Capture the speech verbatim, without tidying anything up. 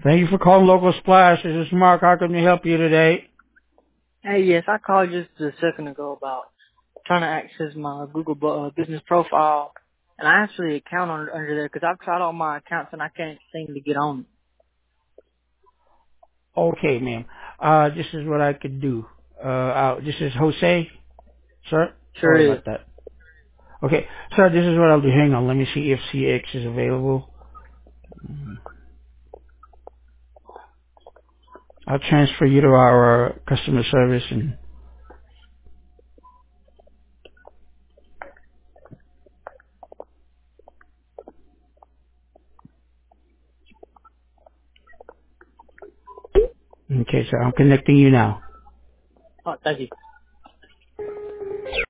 Thank you for calling Local Splash. This is Mark. How can we help you today? Hey, yes, I called just a second ago about trying to access my Google bu- uh, business profile, and I actually account on, under there because I've tried all my accounts and I can't seem to get on. Okay, ma'am. Uh, this is what I could do. Uh, uh, this is Jose, sir. Sure Sorry is. about that. Okay, sir, this is what I'll do. Hang on. Let me see if C X is available. I'll transfer you to our uh, customer service and, okay, sir, I'm connecting you now. Oh, thank you.